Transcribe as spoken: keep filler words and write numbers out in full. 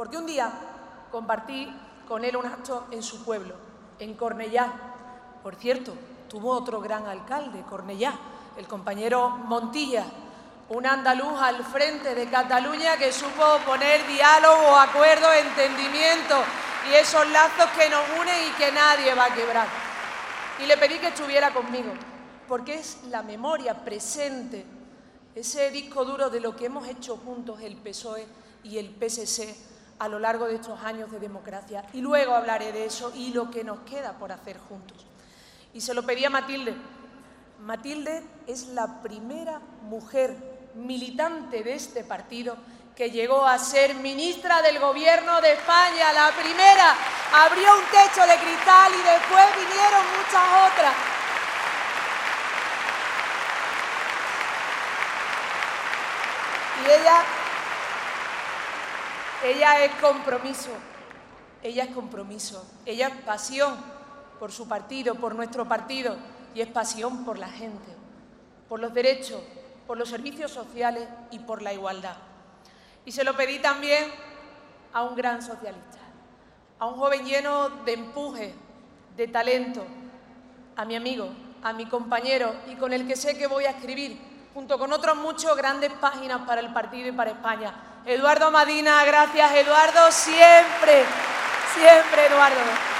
porque un día compartí con él un acto en su pueblo, en Cornellá. Por cierto, tuvo otro gran alcalde, Cornellá, el compañero Montilla, un andaluz al frente de Cataluña que supo poner diálogo, acuerdo, entendimiento y esos lazos que nos unen y que nadie va a quebrar. Y le pedí que estuviera conmigo, porque es la memoria presente, ese disco duro de lo que hemos hecho juntos el P S O E y el P S C a lo largo de estos años de democracia. Y luego hablaré de eso y lo que nos queda por hacer juntos. Y se lo pedí a Matilde. Matilde es la primera mujer militante de este partido que llegó a ser ministra del Gobierno de España, la primera. Abrió un techo de cristal y después vinieron muchas otras. Y ella, ella es compromiso, ella es compromiso, ella es pasión por su partido, por nuestro partido, y es pasión por la gente, por los derechos, por los servicios sociales y por la igualdad. Y se lo pedí también a un gran socialista, a un joven lleno de empuje, de talento, a mi amigo, a mi compañero y con el que sé que voy a escribir, junto con otros muchos, grandes páginas para el partido y para España. Eduardo Madina, gracias Eduardo, siempre, siempre Eduardo.